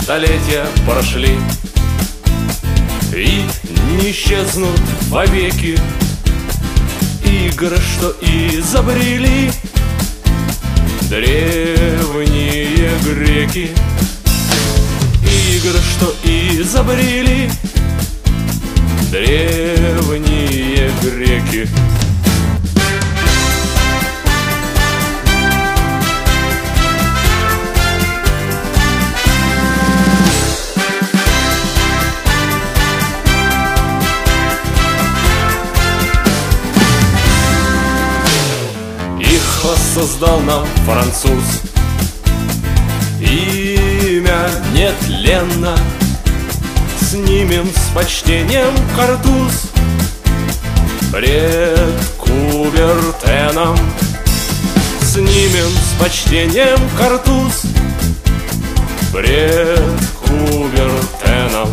столетия прошли и не исчезнут вовеки игры, что изобрели древние греки. Игры, что изобрели древние греки. Их воссоздал нам француз, имя нетленно. Снимем с почтением картуз пред Кубертеном. Снимем с почтением картуз пред Кубертеном.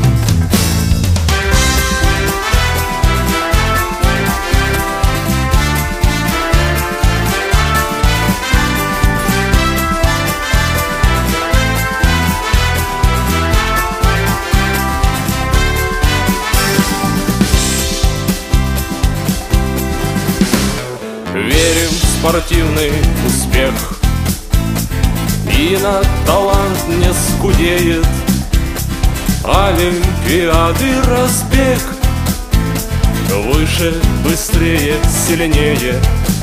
Верим в спортивный успех, и на талант не скудеет. Олимпиады разбег выше, быстрее, сильнее.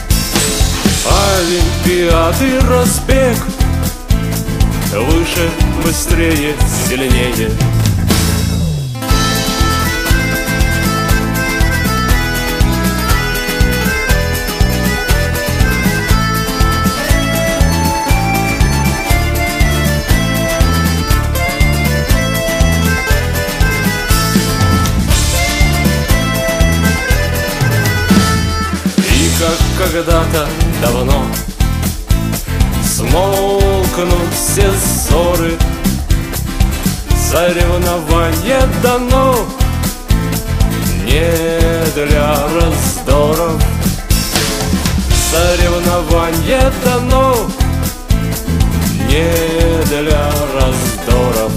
Олимпиады разбег выше, быстрее, сильнее. Как когда-то давно смолкнут все ссоры, соревнование дано не для раздоров. Соревнование дано не для раздоров.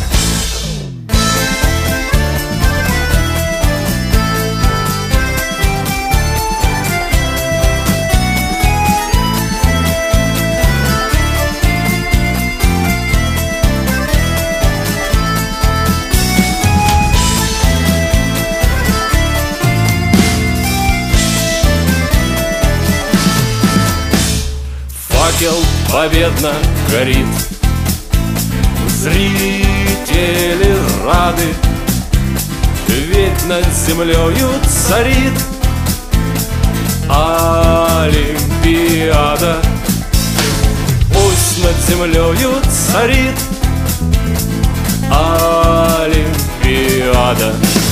Факел победно горит, зрители рады, ведь над землею царит Олимпиада. Пусть над землею царит Олимпиада.